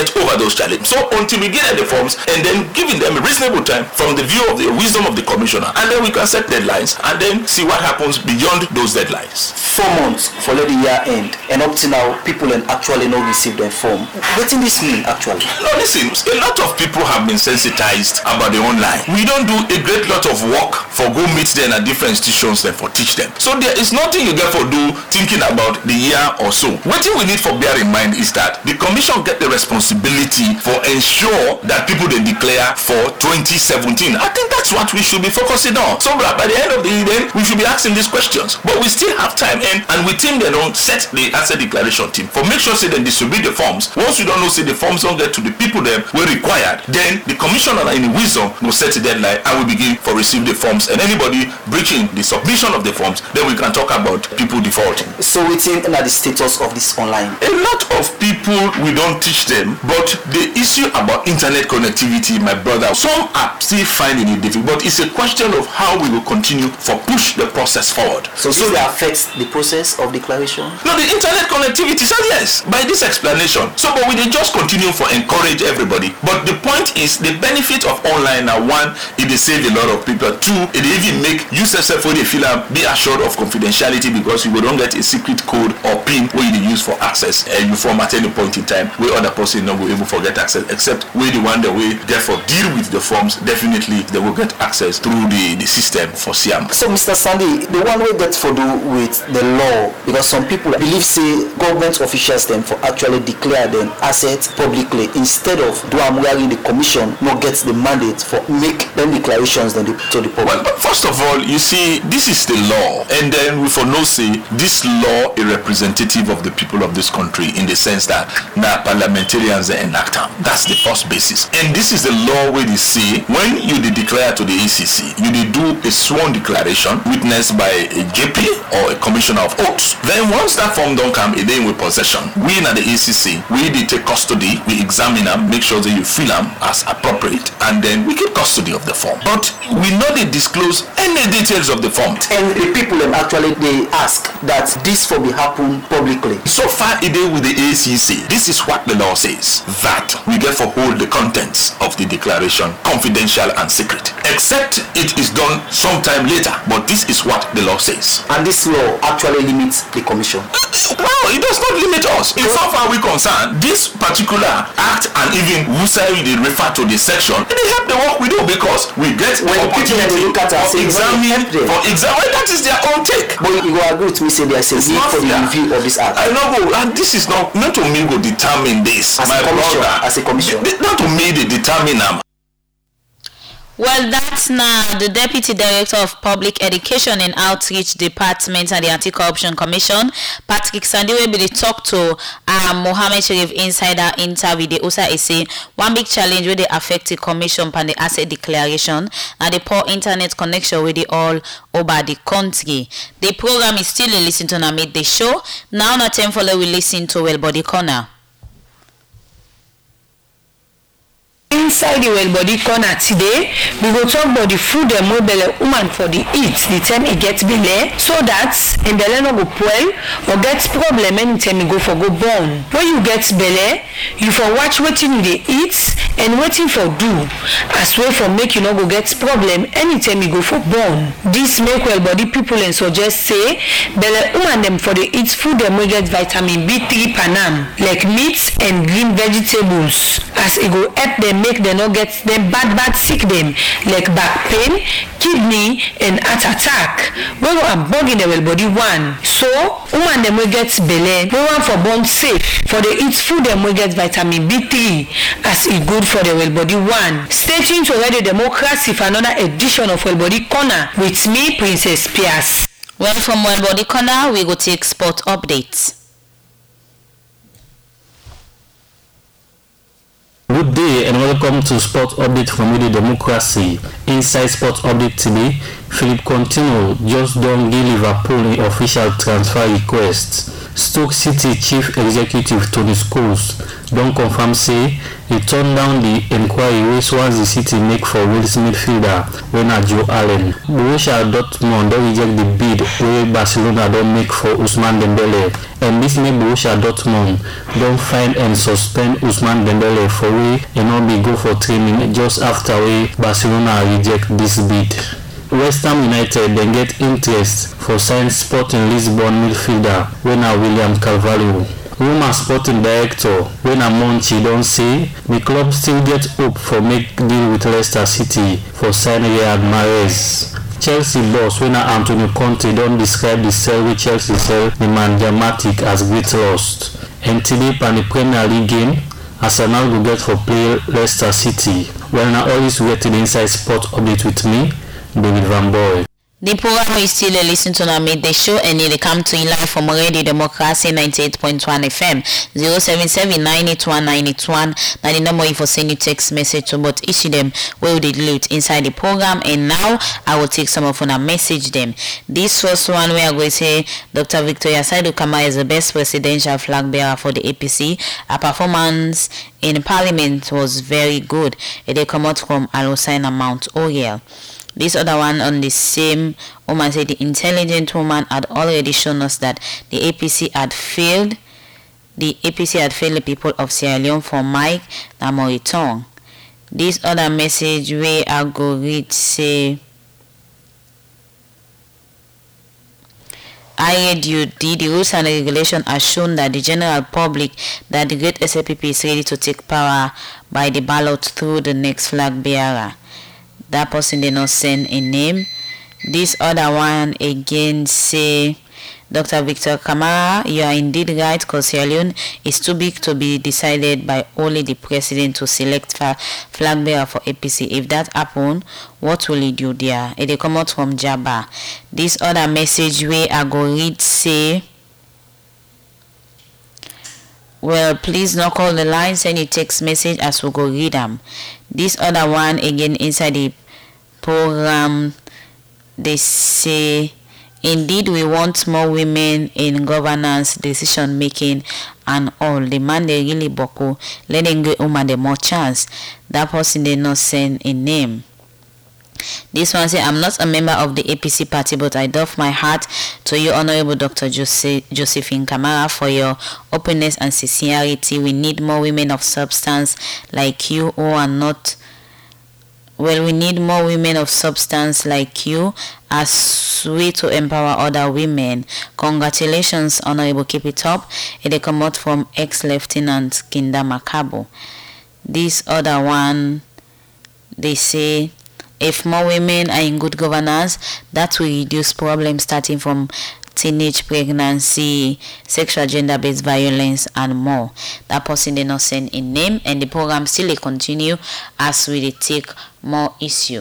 those challenges. So until we get the forms and then giving them a reasonable time from the view of the wisdom of the commissioner, and then we can set deadlines and then see what happens beyond those deadlines. Four months for let the year end, and up to now people and actually not receive their form. What does this mean actually? No, listen, a lot of people have been sensitized about the online. We don't do a great lot of work for go meet them at different institutions and for teach them. So there is nothing you get for do thinking about the year or so. What we need for bear in mind is that the commission get the responsibility for ensure that people they declare for twenty seventeen. I think that's what we should be focusing on. So by the end of the day, we should be asking these questions. But we still have time, and and we think they don't set the asset declaration team for make sure say they distribute the forms. Once we don't know say the forms don't get to the people that were required, then the commissioner in wisdom will set a deadline and we begin for receive the forms, and anybody breaching the submission of the forms, then we can talk about people defaulting. So waiting at the status of this online. A lot of people we don't teach them, but the issue about internet connectivity, my brother, some are still finding it difficult, but it's a question of how we will continue for push the process forward. So, so this affects the process of declaration? No, the internet connectivity, so yes, by this explanation. So but we dey just continue for encourage everybody. But the point is the benefit of online now, one, it dey save a lot of people. Two, it dey even make you yourself when they feel am be assured of confidentiality, because you don't get a secret code or pin where you use for access, and you form at any point in time where other person not will able to get access, except where the one that way therefore deal with the forms, definitely they will get access through the, the system for Siam. So Mister Sandy, the one way that for do with the law, because some people believe say government officials them for actually declare them assets publicly instead of do amwari the commission not gets the mandate for make them declarations then to the public. Well, but first of all, you see, this is the law, and then we for no say this law is representative of the people of this country in the sense that now parliamentarians they enact them. That's the first basis, and this is the law where they say when you de declare to the A C C, you de do a sworn declaration witnessed by a J P or a commissioner of oaths. Then once that form don't come, it then with possession. We in the A C C, we de take custody, we examine them, make sure that you fill them as appropriate, and then we keep custody of the form. But we not they disclose any details of the form. And the people them actually they ask that this for be happen publicly. So far it is with the A C C. This is what the law says, that we get for hold the contents of the declaration confidential and secret, except it is done sometime later. But this is what the law says. And this law actually limits the commission. No, it does not limit us. In so far we concerned, this particular act and even Wusa they refer to the section, it help the work we do, because we get when opportunity look at us, for examine, for examine, that is their own take. But you will agree with me say there is a need for the review of this act. I know, and this is not not to me go determine this. As my a commission, brother, as a commission. Not to me they determine them. Well, that's now the Deputy Director of Public Education and Outreach Department and the Anti-Corruption Commission, Patrick Sandiwe, be the talk to um, Mohammed Sharif Insider interview. They also say one big challenge where they affect the commission and the asset declaration and the poor internet connection with the all over the country. The program is still a listen to and made the show. Now, not time for we listen to Well Body Corner. Inside the Well Body Corner today, we go talk about the food and more belle woman for the eat the time it gets belle, so that in belle no go well or gets problem anytime you go for go born. When you get belle, you for watch wetin you dey eat and waiting for do, as well for make you no go get problem anytime you go for born. This make Well Body people and suggest say belle woman them for the eat food and more get vitamin B three panam like meat and green vegetables, as it go help them make them not get them bad bad sick them like back pain, kidney and heart attack. We go and bug in the Well Body one. So woman them will get belle, we want for born safe for the eat food them will get vitamin B three, as it good for the Well Body one. Stay tuned to Radio Democracy for another edition of Well Body Corner with me, Princess Pias. Well, from Well Body Corner, we go take sport updates. Good day and welcome to Sport Update from Radio Democracy. Inside Sport Update today, Philip Coutinho just done give Liverpool an official transfer request. Stoke City Chief Executive Tony Scholes don't confirm say he turned down the inquiry wey Swansea City make for Wales midfielder winner Joe Allen. Borussia Dortmund don't reject the bid wey Barcelona don't make for Ousmane Dembele. and this make Borussia Dortmund don't find and suspend Ousmane Dembele for we and not be go for training just after we Barcelona reject this bid. West Ham United then get interest for sign Sporting Lisbon midfielder when a William Carvalho. Roma Sporting director when a Monchi don't say the club still get hope for make deal with Leicester City for signing Riyad Mahrez. Chelsea boss when Antonio Conte don't describe the sell with Chelsea sell the man dramatic as great lost. And today pan the Premier League game, Arsenal will get for play Leicester City. Well now always get the inside sport update with me, David Van Boy. The program is still a listen to our midday show and it come to you live from Radio Democracy ninety-eight point one F M zero seven seven nine eight one nine eight one. Now the number if you send you text message to but each of them will delete inside the program. And now I will take some of them and message them. This first one we are going to say Doctor Victoria Saidu Kama is the best presidential flag bearer for the A P C. Her performance in Parliament was very good. It come out from Alosaina Mount Oriel. This other one on the same woman said the intelligent woman had already shown us that the A P C had failed. The A P C had failed the people of Sierra Leone for Mike Namoritong. This other message where I go read say I read you the, the rules and regulation are shown that the general public that the great S L P P is ready to take power by the ballot through the next flag bearer. That person did not send a name. This other one again say Doctor Victor Kamara, you are indeed right because Sierra Leone is too big to be decided by only the president to select flag bearer for A P C. If that happen, what will he do there? It will come out from Jabba. This other message where I go read say, well, please not call the line, send your text message as we go read them. This other one again inside the program, they say, indeed we want more women in governance, decision making and all. The man they really boko, letting go woman the more chance. That person did not send a name. This one say, I'm not a member of the A P C party, but I doff my hat to you, Honorable Doctor Jose, Josephine Kamara, for your openness and sincerity. We need more women of substance like you who are not. Well, we need more women of substance like you as way to empower other women. Congratulations, Honorable. Keep it up. It come out from ex-Lieutenant Kinda Makabo. This other one, they say, if more women are in good governance, that will reduce problems starting from teenage pregnancy, sexual gender-based violence, and more. That person did not send a name, and the program still continue as we take more issue.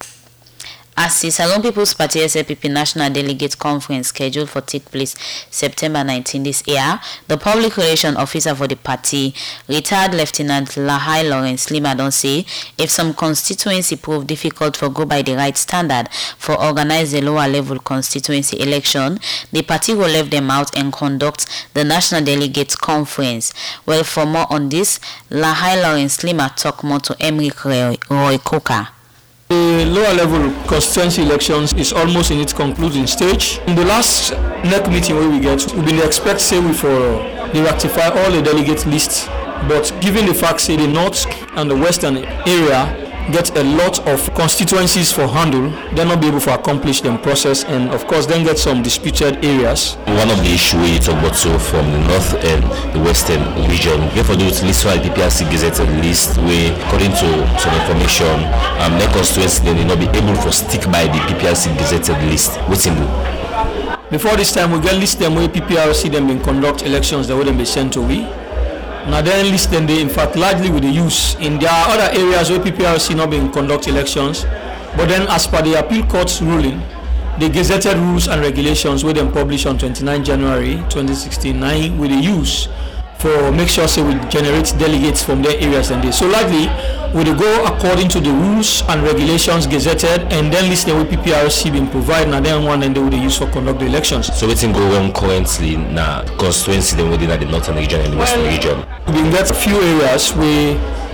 As the Salon People's Party S L P P National Delegate Conference scheduled for take place September nineteenth this year, the public relations officer for the party, retired Lieutenant Lahai Lawrence Lima, don't say if some constituency prove difficult for go by the right standard for organize the lower level constituency election, the party will leave them out and conduct the National Delegate Conference. Well, for more on this, Lahai Lawrence Lima talk more to Emric Roy, Roy Coker. The lower level constituency elections is almost in its concluding stage. In the last N E C meeting where we get, we been expect say we for they rectify all the delegate lists, but given the fact say the north and the western area get a lot of constituencies for handle, they're not be able to accomplish them process, and of course then get some disputed areas. One of the issues you talk about so from the north and the western region, we have to do with list for the P P R C gazetted list where according to some information, um, their constituency they will not be able to stick by the P P R C gazetted list. What's in do? Before this time we get list them where P P R C them been conduct elections that wouldn't be sent to we. Now then list them they in fact largely with the use. In there are other areas where P P R C not been conduct elections, but then as per the appeal court's ruling, the gazetted rules and regulations were then published on twenty-ninth January twenty sixteen nine with the use for make sure say we generate delegates from their areas and they. So largely we will go according to the rules and regulations gazetted and then list them with P P R C being provided and then one and they will use for conduct the elections. So what's in go on currently now constituency then within the northern region and the western well, region? We get a few areas where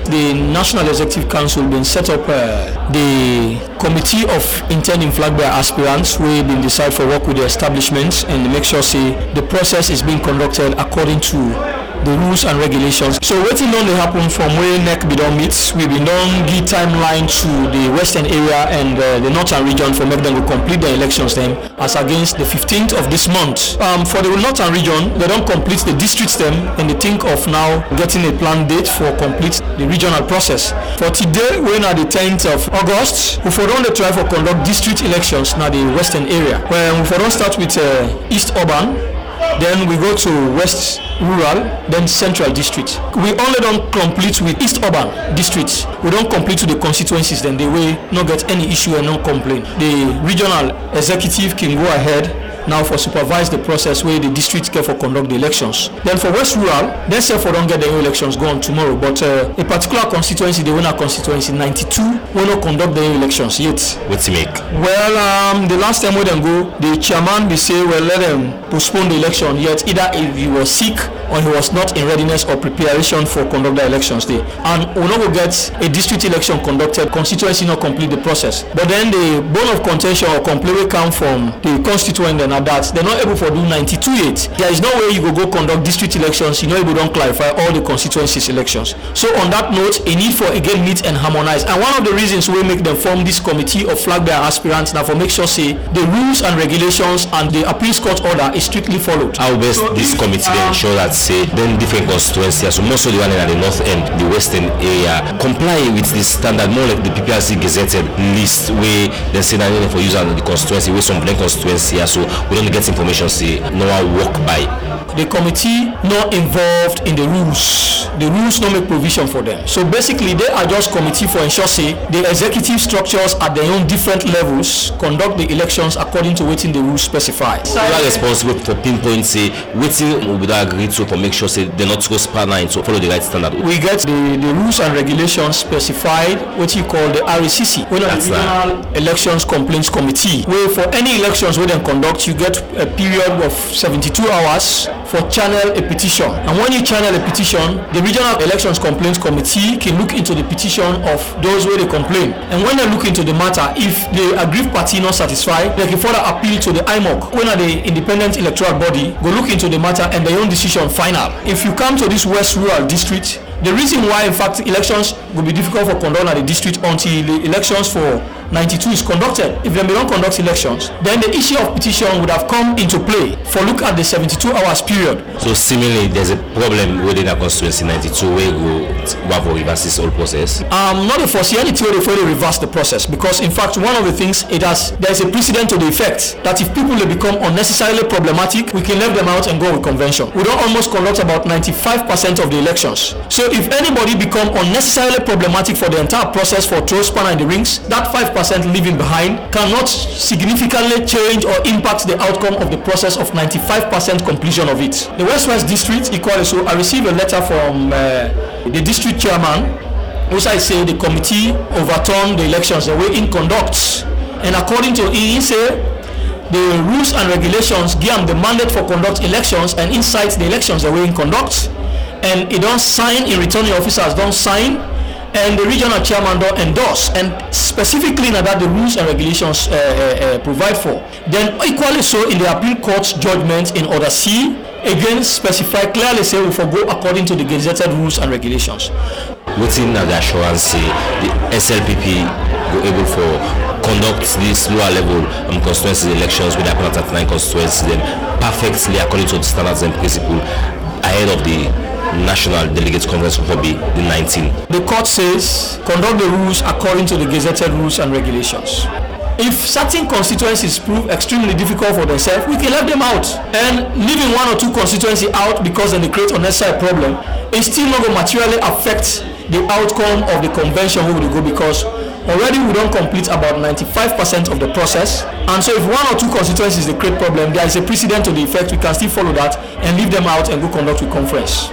the National Executive Council been set up uh, the Committee of Intending Flag Bearer Aspirants, we been decide for work with the establishments and make sure say the process is being conducted according to the rules and regulations. So waiting on the happen from where N E C be done meets, we been done give timeline to the western area and uh, the northern region for make them to complete the elections then as against the fifteenth of this month. Um, for the northern region, they don't complete the districts them and they think of now getting a planned date for complete the regional process. For today, we're at the tenth of August, we for don't try for conduct district elections now the western area. When we for don't start with uh, East Urban, then we go to West Rural, then Central District. We only don't complete with East Urban Districts. We don't complete to the constituencies, then they will not get any issue and no complaint. The regional executive can go ahead now for supervise the process where the district care for conduct the elections. Then for West Rural, they say for don't get the elections go on tomorrow, but uh, a particular constituency, the winner constituency ninety-two, will not conduct the elections yet. What's it make? Well, um, the last time we then go, the chairman they say, well, let them postpone the election yet, either if he was sick or he was not in readiness or preparation for conduct the elections day. And we not go get a district election conducted, constituency not complete the process. But then the bone of contention or complaint will come from the constituent and that they're not able to do ninety-two yet. There is no way you go go conduct district elections, you know, you don't clarify all the constituencies elections. So on that note, a need for again meet and harmonize. And one of the reasons we make them form this committee of flag bearer aspirants now for make sure say the rules and regulations and the appeals court order is strictly followed. How best so this if, committee uh, ensure that say then different constituencies, so most of the one in the north end, the western area, comply with the standard, more like the P P R C gazetted list where they say that for use the constituency, where some blank constituency, so we don't get information say no one walk by. The committee not involved in the rules. The rules don't make provision for them. So basically they are just committee for ensure say the executive structures at their own different levels conduct the elections according to what the rules specify. So we are responsible for pinpoint say waiting we don't agree to for make sure say they're not go spanner and so follow the right standard. We get the, the rules and regulations specified what you call the R E C C, one of the Regional Elections Complaints Committee, where for any elections we then conduct you get a period of seventy-two hours for channel a petition. And when you channel a petition, the Regional Elections Complaints Committee can look into the petition of those where they complain. And when they look into the matter, if the aggrieved party not satisfied, they can further appeal to the I M O C. When the independent electoral body go look into the matter and their own decision final. If you come to this West Rural District, the reason why in fact elections will be difficult for conduct at the district until the elections for ninety-two is conducted. If they don't conduct elections, then the issue of petition would have come into play for look at the seventy-two hours period. So similarly, there's a problem within a constituency ninety-two where we have to reverse this whole process. Um, not a foreseeability where they fully reverse the process, because in fact one of the things it has, there's a precedent to the effect that if people will become unnecessarily problematic, we can leave them out and go with convention. We don't almost conduct about ninety-five percent of the elections. So if anybody become unnecessarily problematic for the entire process for throw spanner in the rings, that five percent leaving behind cannot significantly change or impact the outcome of the process of ninety-five percent completion of it. The West West District equally so, I received a letter from uh, the district chairman, which I say the committee overturned the elections the way in conducts, and according to he, he say the rules and regulations give them the mandate for conduct elections and incite the elections the way in conduct, and it don't sign in returning officers don't sign, and the regional chairman don't endorse, and specifically now that the rules and regulations uh, uh, uh, provide for. Then equally so in the appeal court's judgment in order C, again specify clearly say we forgo according to the gazetted rules and regulations. Within the assurance say the S L P P go able for conduct these lower level um, constituency elections with about thirty-nine constituencies then perfectly according to the standards and principle ahead of the National Delegates Conference will be the nineteenth. The court says conduct the rules according to the gazetted rules and regulations. If certain constituencies prove extremely difficult for themselves, we can let them out. And leaving one or two constituencies out because then they create unnecessary problem, it still not going to materially affect the outcome of the convention we will go, because already we don't complete about ninety-five percent of the process. And so if one or two constituencies they create problem, there is a precedent to the effect, we can still follow that and leave them out and go conduct with conference.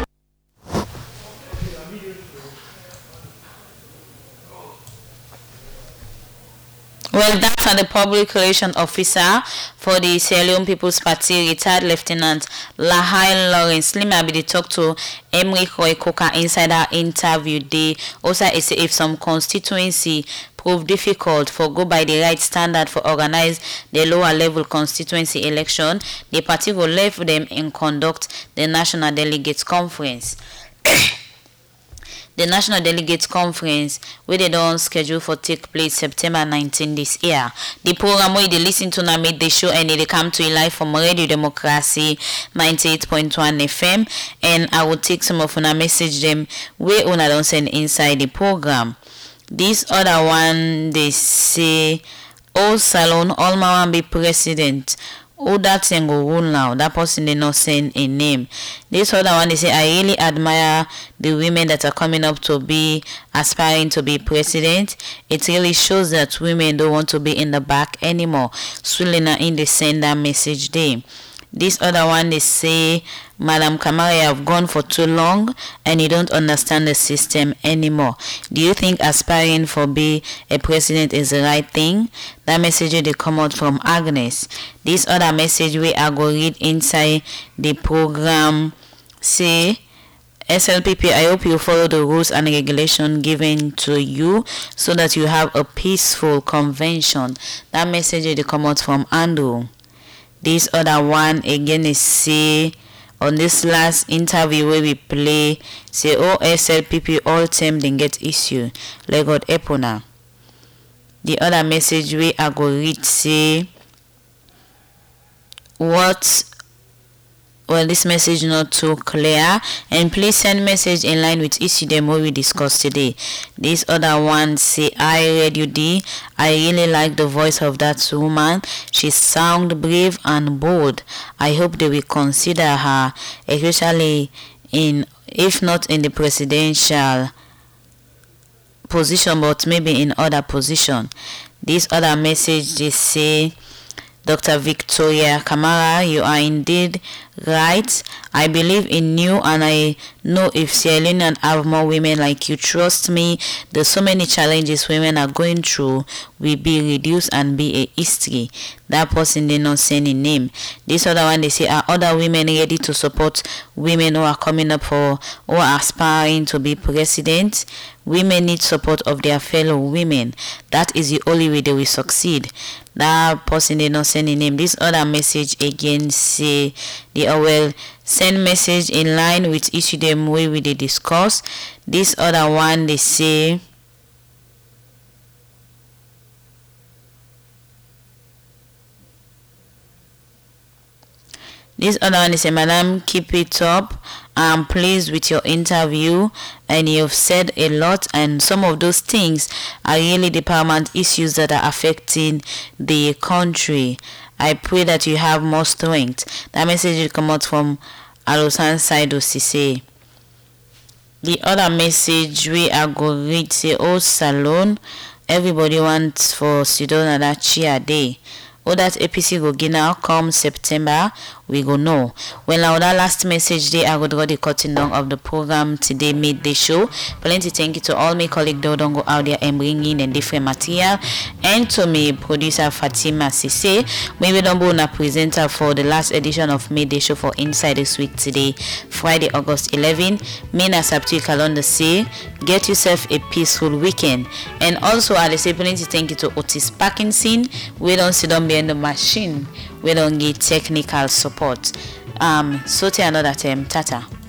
Well, that's on the public relations officer for the Sierra Leone People's Party, retired Lieutenant Lahai Lawrence Lima, be the talk to Emery Roy Coca inside our interview. They also say if some constituency prove difficult for go by the right standard for organize the lower level constituency election, the party will leave them and conduct the National Delegates Conference. The National Delegates Conference, where they don't schedule for take place September nineteenth this year. The program where they listen to now made the show and they come to you live from Radio Democracy ninety-eight point one F M, and I will take some of una message them where una don't send inside the program. This other one they say, oh Salon, all my one be president. Oh, that thing go rule now. That person they not send a name. This other one they say, I really admire the women that are coming up to be aspiring to be president. It really shows that women don't want to be in the back anymore. Sulina in the send that message day. This other one they say, Madam Kamara, you have gone for too long and you don't understand the system anymore. Do you think aspiring for be a president is the right thing? That message they come out from Agnes. This other message we are going to read inside the program say, S L P P, I hope you follow the rules and regulations given to you so that you have a peaceful convention. That message they come out from Andrew. This other one again is say on this last interview where we play say oh S L P P all time then get issue. Let God Epona. The other message we are going to read say what well this message not too clear, and please send message in line with issue them what we discussed today. This other one say I read you D. I really like the voice of that woman. She sound brave and bold. I hope they will consider her, especially in if not in the presidential position but maybe in other position. This other message they say, Doctor Victoria Kamara, you are indeed right. I believe in you and I know if Sierra Leone have more women like you, trust me, there's so many challenges women are going through will be reduced and be a history. That person did not say any name. This other one they say, are other women ready to support women who are coming up for or aspiring to be president? Women need support of their fellow women. That is the only way they will succeed. That person did not send a name. This other message again say they are well send message in line with issue them way we they discuss. This other one they say This other one is a madam, keep it up. I'm pleased with your interview and you've said a lot, and some of those things are really the paramount issues that are affecting the country. I pray that you have more strength. That message will come out from Alosan Saido Sise. The other message we are going to read say, oh Salon, everybody wants for Sidona that cheer day. Oh, that A P C go get now come September, we go know. Well, now that last message day, I go draw the cutting down of the program today, made the show. Plenty thank you to all my colleagues that don't go out there and bring in and different material, and to me producer Fatima Sise. Maybe don't be a presenter for the last edition of Midday Show for Inside This Week today, Friday, August eleventh. Me na Sabti Kalonda say, get yourself a peaceful weekend. And also, I say plenty thank you to Otis Parkinson. We don't sit down behind the machine. We don't get technical support. Um, so till another time, tata.